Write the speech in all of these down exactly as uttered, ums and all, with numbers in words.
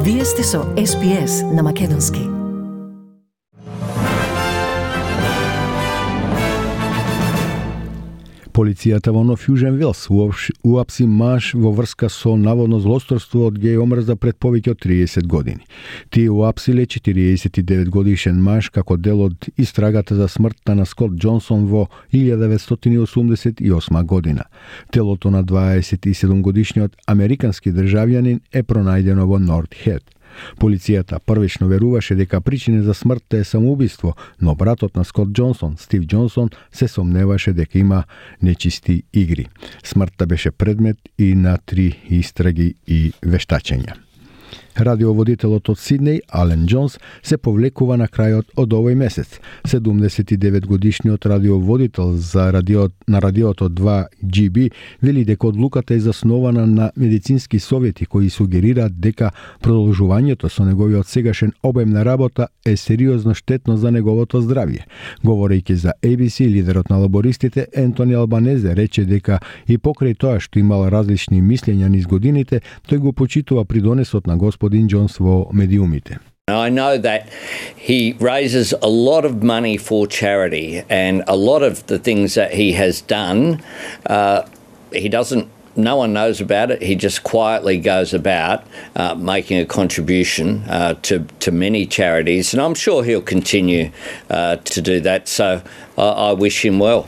Вие сте со Ес Би Ес на Македонски. Полицијата во Нов Јужен Велс уапси маж во врска со наводно злосторство од геј омрза пред повеќе од триесет години. Тие уапсиле четириесет и девет годишен маж како дел од истрагата за смртта на Скот Џонсон во илјада деветстотини и осумдесет и осма година. Телото на дваесет и седум годишниот американски државјанин е пронајдено во Норт Хед. Полицијата првично веруваше дека причина за смртта е самоубиство, но братот на Скот Џонсон, Стив Џонсон, се сомневаше дека има нечисти игри. Смртта беше предмет и на три истраги и вештачења. Радиоводителот од Сиднеј, Ален Џонс, се повлекува на крајот од овој месец. седумдесет и девет годишниот радиоводител за радиот, на радиото два Джи Би вели дека одлуката е заснована на медицински совети кои сугерираат дека продолжувањето со неговиот сегашен обем на работа е сериозно штетно за неговото здравје. Говорејќи за Ей Би Си, лидерот на лабористите Ентони Албанезе рече дека и покрај тоа што имал различни мислења низ годините, тој го почитува придонесот на господин Џонс во медиумите. I know that he raises a lot of money for charity, and a lot of the things that he has done, uh, he doesn't, no one knows about it. He just quietly goes about uh, making a contribution uh, to, to many charities, and I'm sure he'll continue uh, to do that, so uh, I wish him well.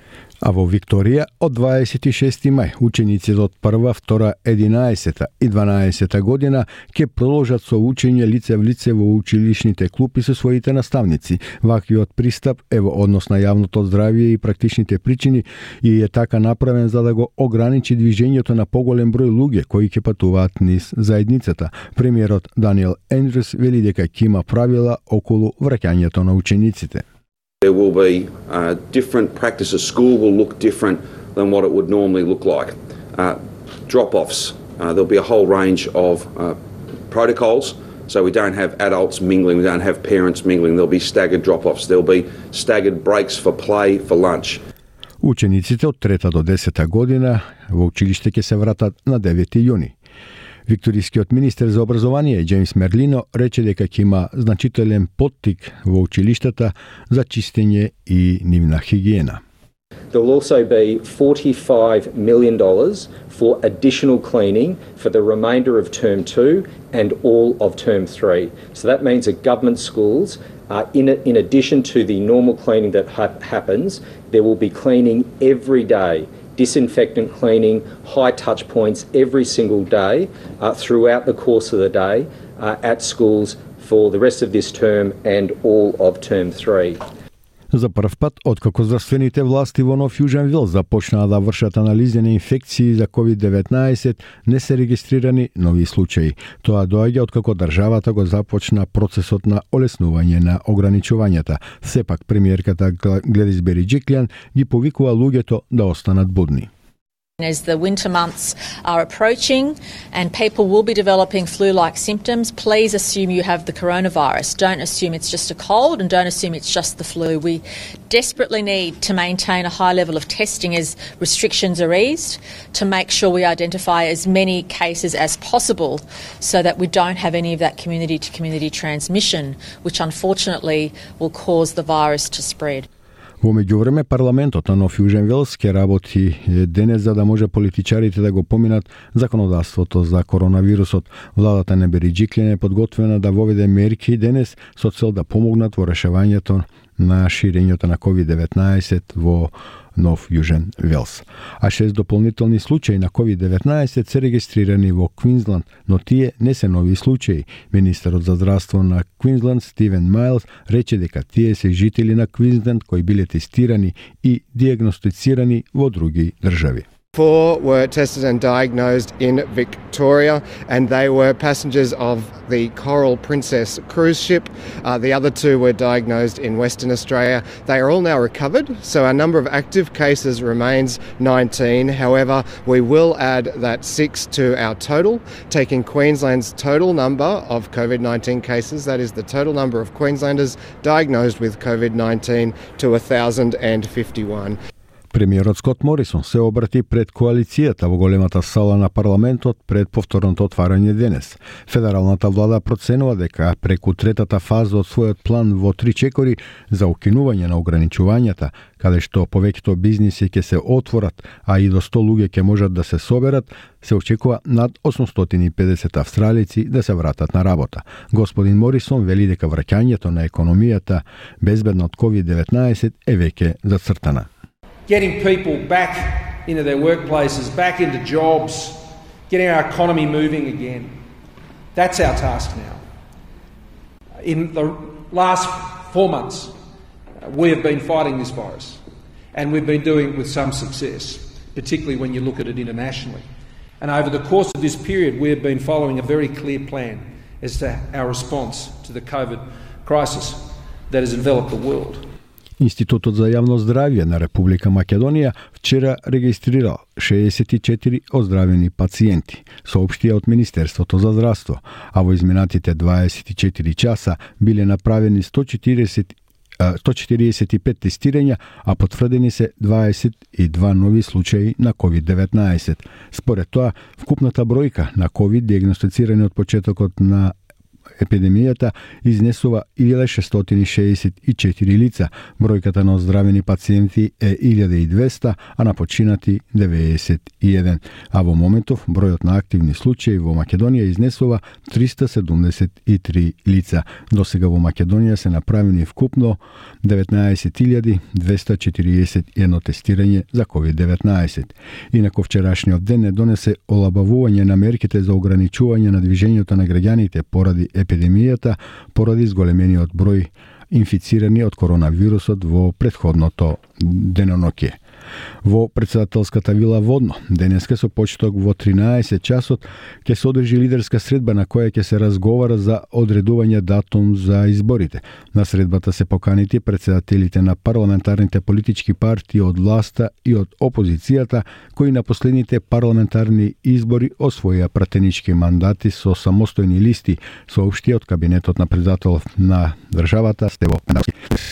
А во Викторија од дваесет и шести мај учениците од прва, втора, единаесета и дванаесета година ќе продолжат со учење лице в лице во училишните клупи со своите наставници. Ваквиот пристап е во однос на јавното здравје и практичните причини и е така направен за да го ограничи движењето на поголем број луѓе кои ќе патуваат низ заедницата. Премиерот Даниел Ендрюс вели дека ќе има правила околу враќањето на учениците. There will be uh, different practices. School will look different than what it would normally look like. Uh, drop-offs, uh, there'll be a whole range of uh, protocols. So we don't have adults mingling, we don't have parents mingling. There'll be staggered drop-offs. There'll be staggered breaks for play, for lunch. Учениците од трета до десета година во училиште ќе се вратат на девети јуни. Викторискиот министер за образование Џејмс Мерлино рече дека ќе има значителен поттик во училиштата за чистење и нивна хигиена. There will also be forty-five million dollars for additional cleaning for the remainder of term two and all of term three. So that means that government schools, uh, in, in addition to the normal cleaning that ha- happens, there will be cleaning every day. Disinfectant cleaning, high touch points every single day uh, throughout the course of the day uh, at schools for the rest of this term and all of term three. За прв пат, откако здравствените власти во Нов Јужен Велс започнаа да вршат анализи на инфекции за ковид деветнаесет, не се регистрирани нови случаи. Тоа доаѓа откако државата го започна процесот на олеснување на ограничувањата. Сепак премиерката Гледис Бериџиклјан ги повикува луѓето да останат будни. As the winter months are approaching and people will be developing flu-like symptoms, please assume you have the coronavirus. Don't assume it's just a cold and don't assume it's just the flu. We desperately need to maintain a high level of testing as restrictions are eased to make sure we identify as many cases as possible so that we don't have any of that community-to-community transmission, which unfortunately will cause the virus to spread. Во меѓувреме, парламентот на Нов Јужен Велс ќе работи денес за да може политичарите да го поминат законодавството за коронавирусот. Владата на Бериџиклјан е подготвена да воведе мерки денес со цел да помогнат во решавањето на ширењето на ковид деветнаесет во Нов Јужен Велс. А шест дополнителни случаи на ковид деветнаесет се регистрирани во Квинсланд, но тие не се нови случаи. Министерот за здравство на Квинсланд Стивен Мајлс рече дека тие се жители на Квинсланд кои биле тестирани и диагностицирани во други држави. Four were tested and diagnosed in Victoria, and they were passengers of the Coral Princess cruise ship. Uh, the other two were diagnosed in Western Australia. They are all now recovered, so our number of active cases remains nineteen. However, we will add that six to our total, taking Queensland's total number of COVID nineteen cases, that is the total number of Queenslanders diagnosed with COVID nineteen, to one thousand fifty-one. Премиерот Скот Морисон се обрати пред коалицијата во големата сала на парламентот пред повторното отварање денес. Федералната влада проценува дека преку третата фаза од својот план во три чекори за укинување на ограничувањата, каде што повеќето бизниси ќе се отворат, а и до сто луѓе ќе можат да се соберат, се очекува над осумстотини и педесет австралици да се вратат на работа. Господин Морисон вели дека враќањето на економијата безбедна од ковид деветнаесет е веќе зацртана. Getting people back into their workplaces, back into jobs, getting our economy moving again. That's our task now. In the last four months, we have been fighting this virus, and we've been doing it with some success, particularly when you look at it internationally. And over the course of this period, we have been following a very clear plan as to our response to the COVID crisis that has enveloped the world. Институтот за јавно здравје на Република Македонија вчера регистрирал шеесет и четири оздравени пациенти, соопштија од Министерството за здравство, а во изминатите дваесет и четири часа биле направени сто четиридесет сто четиридесет и пет тестирања, а потврдени се дваесет и два нови случаи на ковид деветнаесет. Според тоа, вкупната бројка на ковид диагностицирани од почетокот на епидемијата изнесува илјада шестстотини шеесет и четири лица. Бројката на оздравени пациенти е илјада и двеста, а на починати деветдесет и еден. А во моментов бројот на активни случаи во Македонија изнесува триста седумдесет и три лица. Досега во Македонија се направени вкупно деветнаесет илјади двеста четириесет и едно тестирање за ковид деветнаесет. Инаку вчерашниот ден не донесе олабавување на мерките за ограничување на движењето на граѓаните поради епидемијата, поради зголемениот број инфицирани од коронавирусот во претходното деноноќе. Во председателската вила Водно, денеска со почеток во тринаесет часот, ќе се одржи лидерска средба на која ќе се разговара за одредување датум за изборите. На средбата се поканити председателите на парламентарните политички партии од власта и од опозицијата, кои на последните парламентарни избори освоија пратенички мандати со самостојни листи, соопшти од кабинетот на председателот на државата Стево Пенарски.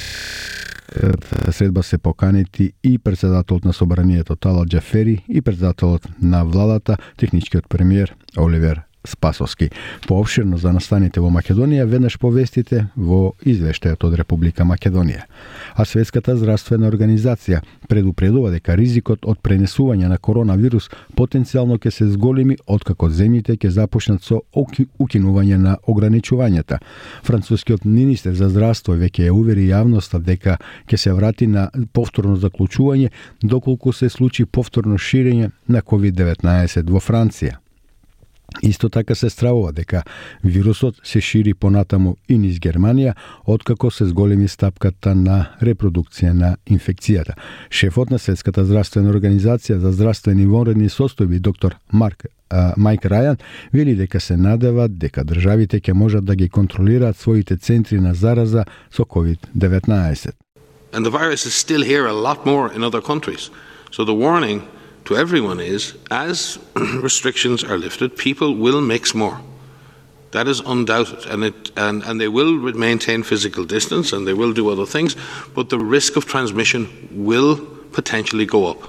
Средба се поканити и председателот на собранието Тала Џафери и председателот на владата, техничкиот премиер Оливер Спасовски. Поопширно за настаните во Македонија веднаш повестите во извештајот од Република Македонија. А Светската здравствена организација предупредува дека ризикот од пренесување на коронавирус потенцијално ќе се зголеми откако земјите ќе започнат со укинување на ограничувањата. Францускиот министер за здравство веќе ја увери јавноста дека ќе се врати на повторно заклучување доколку се случи повторно ширење на ковид деветнаесет во Франција. Исто така се стравува дека вирусот се шири понатаму и низ Германија, откако се зголеми стапката на репродукција на инфекцијата. Шефот на Светската здравствена организација за здравствени вонредни состојби, доктор Марк а, Майк Рајан, вели дека се надеват дека државите ќе можат да ги контролираат своите центри на зараза со ковид деветнаесет. And the virus is still here a lot more in other countries. So the warning to everyone is, as restrictions are lifted, people will mix more. That is undoubted, and it and, and they will maintain physical distance and they will do other things, but the risk of transmission will potentially go up.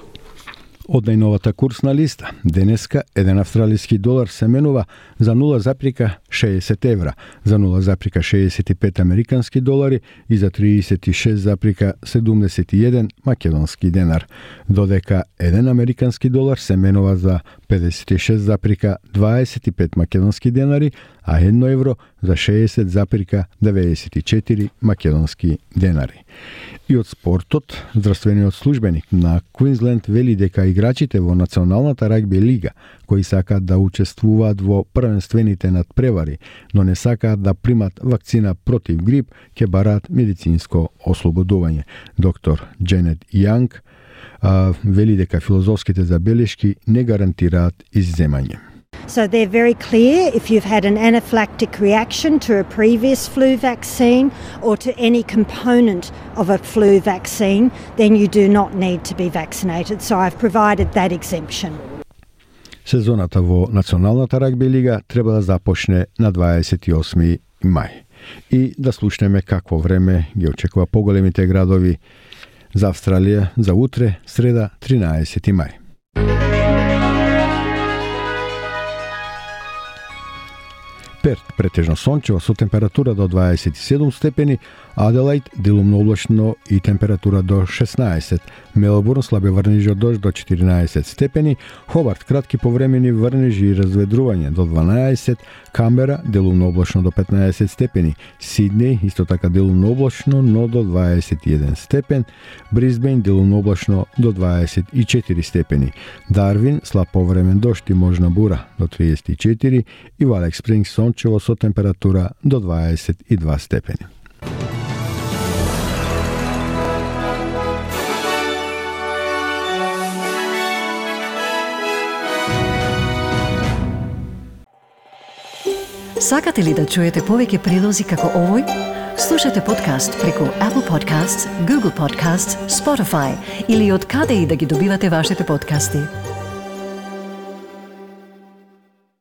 Од најновата курсна листа, денеска еден австралиски долар се менува за нула запирка шеесет евра, за нула запирка шеесет и пет американски долари и за триесет и шест запирка седумдесет и еден македонски денар, додека еден американски долар се менува за педесет и шест запирка дваесет и пет македонски денари, а едно евро за шеесет запирка деветдесет и четири македонски денари. И од спортот, здравствениот службеник на Квинсленд вели дека играчите во Националната рагби лига, кои сакаат да учествуваат во првенствените надпревари, но не сакаат да примат вакцина против грип, ќе бараат медицинско ослободување. Доктор Дженет Јанг а, вели дека филозофските забелешки не гарантираат изземање. So they're very clear. If you've had an anaphylactic reaction to a previous flu vaccine or to any component of a flu vaccine, then you do not need to be vaccinated. So I've provided that exemption. Сезоната во Националната рагби лига треба да започне на дваесет и осми мај. И да слушнеме какво време ги очекува поголемите градови za Австралија за утре, среда, тринаесети мај. Перт претежно сончево со температура до дваесет и седум степени, Аделаид делумно облачно и температура до шеснаесет, Мелбурн слаби врнежи од дожд до четиринаесет степени, Хобарт кратки повремени врнежи и разведрување до дванаесет, Камбера делумно облачно до петнаесет степени, Сиднеј исто така делумно облачно, но до дваесет и еден степен, Брисбејн делумно облачно до дваесет и четири степени, Дарвин слаб повремен дожд и можна бура до триесет и четири и во Алекс Спрингс сончево со температура до дваесет и два степени. Сакате ли да чуете повеќе прилози како овој? Слушате подкаст преку Apple Podcasts, Google Podcasts, Spotify или од каде и да ги добивате вашите подкасти.